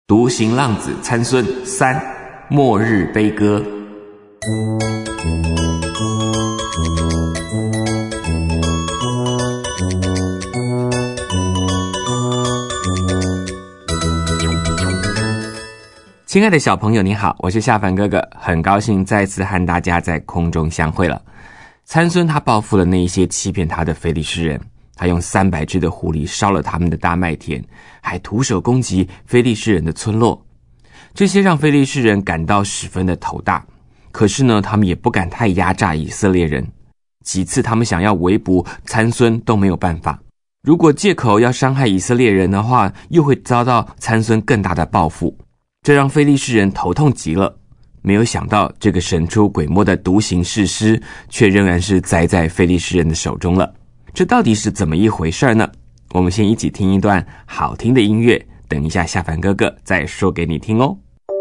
独行浪子参孙3末日悲歌。亲爱的小朋友你好，我是夏凡哥哥，很高兴再次和大家在空中相会了。参孙他报复了那一些欺骗他的非利士人，他用300只的狐狸烧了他们的大麦田，还徒手攻击非利士人的村落。这些让非利士人感到十分的头大，可是呢，他们也不敢太压榨以色列人。几次他们想要围捕参孙都没有办法，如果借口要伤害以色列人的话，又会遭到参孙更大的报复，这让非利士人头痛极了。没有想到这个神出鬼没的独行士师，却仍然是栽在非利士人的手中了。这到底是怎么一回事呢？我们先一起听一段好听的音乐，等一下夏凡哥哥再说给你听哦。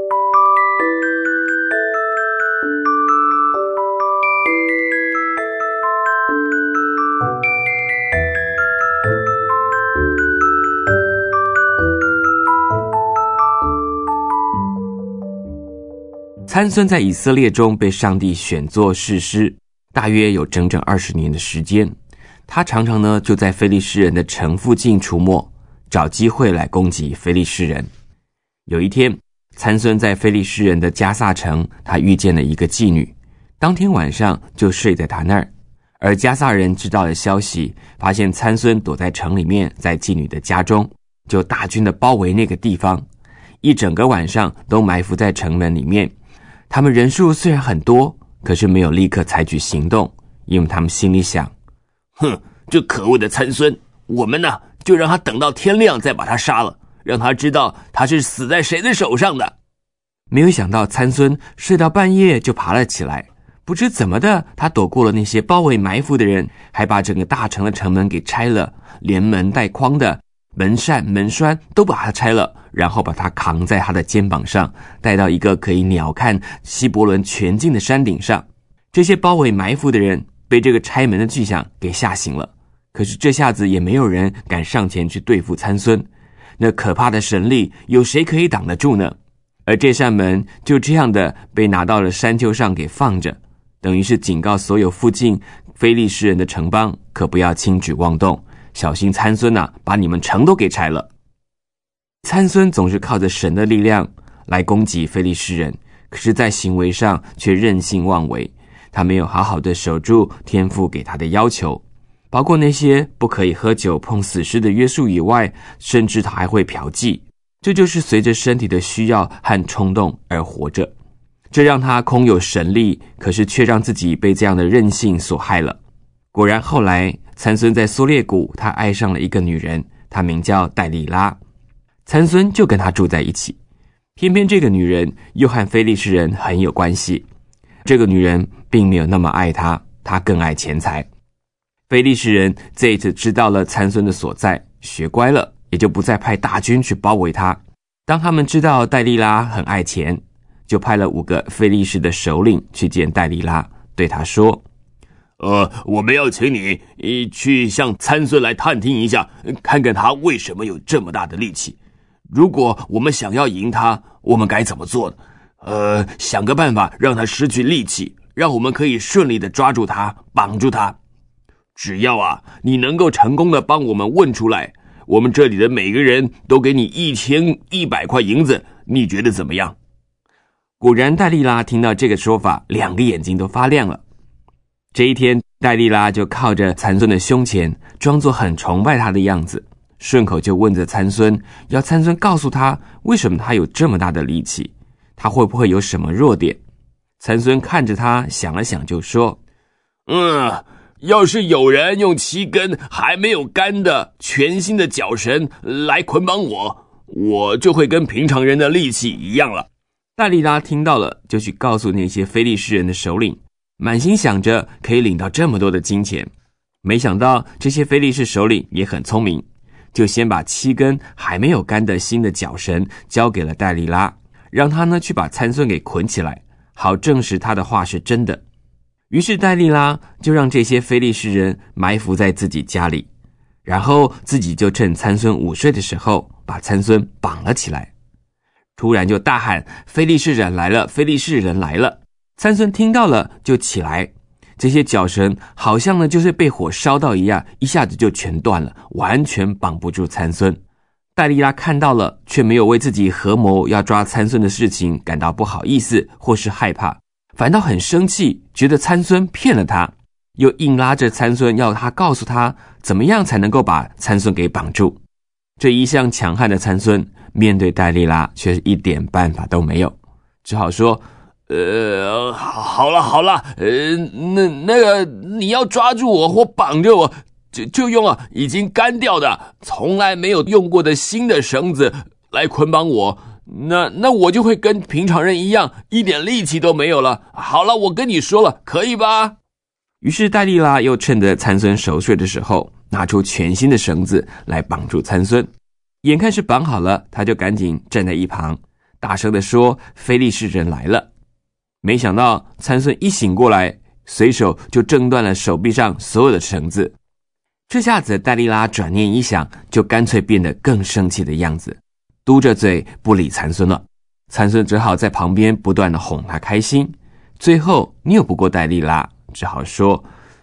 参孙在以色列中被上帝选作士师，大约有整整20年的时间。他常常呢就在非利士人的城附近出没，找机会来攻击非利士人。有一天，参孙在非利士人的加萨城，他遇见了一个妓女，当天晚上就睡在他那儿。而加萨人知道了消息，发现参孙躲在城里面，在妓女的家中，就大军的包围那个地方，一整个晚上都埋伏在城门里面。他们人数虽然很多，可是没有立刻采取行动，因为他们心里想， 这可恶的参孙，我们呢就让他等到天亮再把他杀了，让他知道他是死在谁的手上的。 没有想到参孙睡到半夜就爬了起来，不知怎么的，他躲过了那些包围埋伏的人，还把整个大城的城门给拆了，连门带框的门扇门栓都把它拆了，然后把它扛在他的肩膀上，带到一个可以鸟瞰希伯伦全境的山顶上。这些包围埋伏的人被这个拆门的巨响给吓醒了，可是这下子也没有人敢上前去对付参孙，那可怕的神力有谁可以挡得住呢？而这扇门就这样的被拿到了山丘上给放着，等于是警告所有附近非利士人的城邦，可不要轻举妄动，小心参孙把你们城都给拆了。参孙总是靠着神的力量来攻击非利士人，可是在行为上却任性妄为，他没有好好的守住天父给他的要求，包括那些不可以喝酒碰死尸的约束以外，甚至他还会嫖妓，这就是随着身体的需要和冲动而活着。这让他空有神力，可是却让自己被这样的任性所害了。果然后来参孙在梭列谷，他爱上了一个女人，她名叫戴利拉，参孙就跟她住在一起。偏偏这个女人又和非利士人很有关系，这个女人并没有那么爱他，她更爱钱财。非利士人这一次知道了参孙的所在，学乖了，也就不再派大军去包围他。当他们知道戴利拉很爱钱，就派了5个非利士的首领去见戴利拉，对他说， 我们要请你去向参孙来探听一下，看看他为什么有这么大的力气。如果我们想要赢他，我们该怎么做呢？想个办法让他失去力气，让我们可以顺利的抓住他，绑住他。只要你能够成功的帮我们问出来，我们这里的每个人都给你1100块银子，你觉得怎么样？ 果然戴利拉听到这个说法，2个眼睛都发亮了。这一天，戴利拉就靠着参孙的胸前，装作很崇拜他的样子，顺口就问着参孙，要参孙告诉他为什么他有这么大的力气，他会不会有什么弱点。参孙看着他想了想就说， 要是有人用7根还没有干的全新的绞绳来捆绑我就会跟平常人的力气一样了。 戴利拉听到了，就去告诉那些非利士人的首领，满心想着可以领到这么多的金钱。没想到这些非利士首领也很聪明，就先把7根还没有干的新的绞绳交给了戴利拉，让他呢去把参孙给捆起来，好证实他的话是真的。于是戴利拉就让这些非利士人埋伏在自己家里，然后自己就趁参孙午睡的时候把参孙绑了起来。 突然就大喊：非利士人来了，非利士人来了！参孙听到了就起来，这些绞绳好像呢就是被火烧到一样，一下子就全断了，完全绑不住参孙。戴利拉看到了，却没有为自己合谋要抓参孙的事情感到不好意思或是害怕，反倒很生气，觉得参孙骗了他，又硬拉着参孙要他告诉他怎么样才能够把参孙给绑住。这一向强悍的参孙面对戴利拉却是一点办法都没有，只好说好了，那个你要抓住我或绑着我，就用已经干掉的从来没有用过的新的绳子来捆绑我，那我就会跟平常人一样，一点力气都没有了。好了，我跟你说了，可以吧？ 于是戴利拉又趁着参孙熟睡的时候，拿出全新的绳子来绑住参孙。眼看是绑好了，他就赶紧站在一旁，大声地说：非利士人来了！没想到参孙一醒过来，随手就挣断了手臂上所有的绳子。这下子戴利拉转念一想，就干脆变得更生气的样子，嘟着嘴不理参孙了。参孙只好在旁边不断地哄他开心，最后拗不过戴利拉，只好说：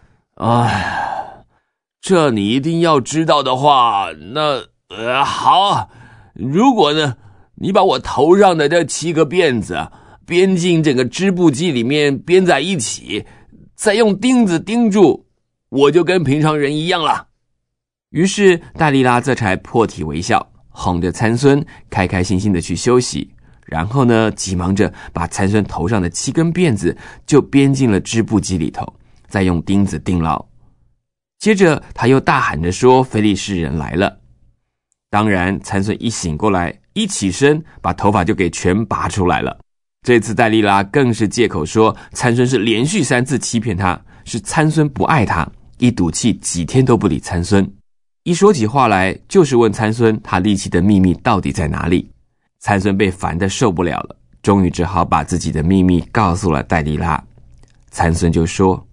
这你一定要知道的话，那好，如果呢你把我头上的这7个辫子编进整个织布机里面，编在一起，再用钉子钉住，我就跟平常人一样了。 于是戴利拉这才破涕为笑，哄着参孙开开心心的去休息，然后呢急忙着把参孙头上的7根辫子就编进了织布机里头，再用钉子钉牢。接着他又大喊着说：非利士人来了！当然参孙一醒过来，一起身把头发就给全拔出来了。这次戴利拉更是借口说参孙是连续3次欺骗他，是参孙不爱他，一赌气几天都不理参孙。一说起话来就是问参孙他力气的秘密到底在哪里。参孙被烦得受不了了，终于只好把自己的秘密告诉了戴利拉。参孙就说：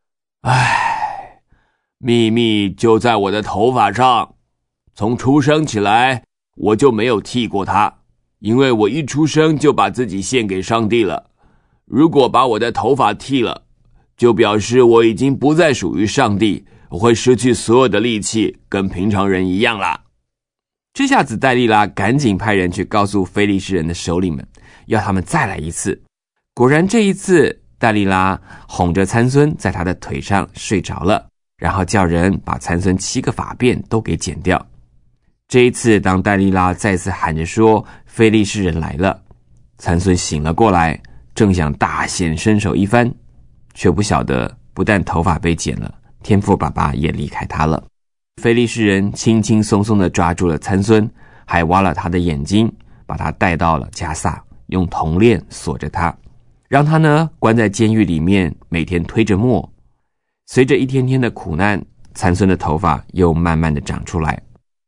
秘密就在我的头发上，从出生起来我就没有剃过它，因为我一出生就把自己献给上帝了。如果把我的头发剃了，就表示我已经不再属于上帝，我会失去所有的力气，跟平常人一样啦。 这下子戴利拉赶紧派人去告诉非利士人的首领们，要他们再来一次。果然这一次戴利拉哄着参孙在他的腿上睡着了，然后叫人把参孙7个发辫都给剪掉。这一次当戴利拉再次喊着说非利士人来了，参孙醒了过来，正想大显身手一番，却不晓得不但头发被剪了，天父爸爸也离开他了。非利士人轻轻松松地抓住了参孙，还挖了他的眼睛，把他带到了加萨，用铜链锁着他，让他呢关在监狱里面，每天推着磨。随着一天天的苦难，参孙的头发又慢慢的长出来。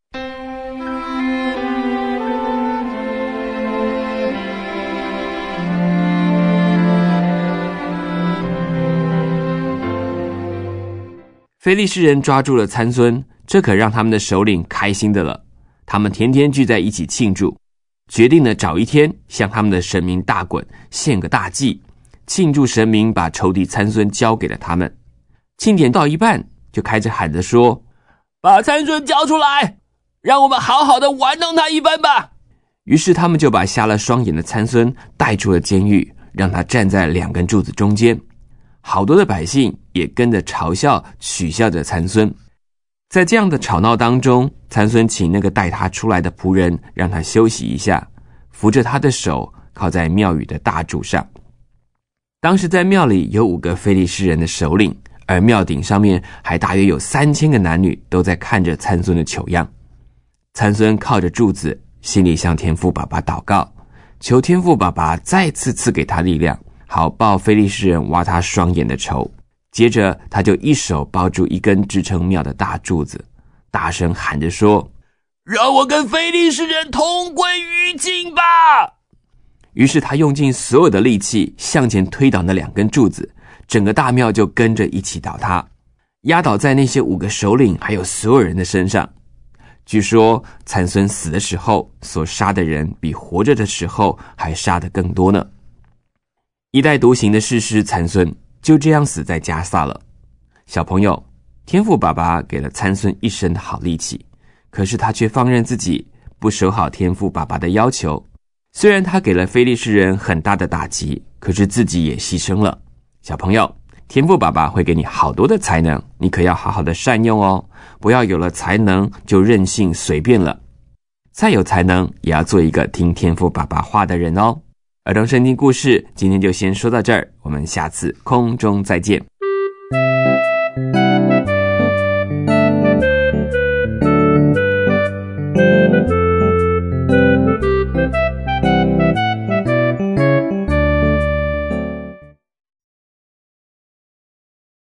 非利士人抓住了参孙，这可让他们的首领开心的了。他们天天聚在一起庆祝，决定了找一天向他们的神明大衮献个大祭，庆祝神明把仇敌参孙交给了他们。庆典到一半，就开始喊着说： 把参孙交出来，让我们好好的玩弄他一番吧。 于是他们就把瞎了双眼的参孙带出了监狱，让他站在2根柱子中间。好多的百姓也跟着嘲笑取笑着参孙。在这样的吵闹当中，参孙请那个带他出来的仆人让他休息一下，扶着他的手靠在庙宇的大柱上。当时在庙里有5个非利士人的首领，而庙顶上面还大约有3000个男女都在看着参孙的糗样。参孙靠着柱子，心里向天父爸爸祷告，求天父爸爸再次赐给他力量，好报非利士人挖他双眼的仇。接着他就一手抱住一根支撑庙的大柱子，大声喊着说： 让我跟非利士人同归于尽吧！ 于是他用尽所有的力气向前推倒那2根柱子，整个大庙就跟着一起倒塌，压倒在那些5个首领还有所有人的身上。 据说参孙死的时候所杀的人比活着的时候还杀得更多呢。一代独行的士师参孙就这样死在迦萨了。小朋友，天父爸爸给了参孙一身的好力气，可是他却放任自己不守好天父爸爸的要求。虽然他给了非利士人很大的打击，可是自己也牺牲了。小朋友，天父爸爸会给你好多的才能，你可要好好的善用哦，不要有了才能就任性随便了。再有才能，也要做一个听天父爸爸话的人哦。儿童圣经故事今天就先说到这儿，我们下次空中再见。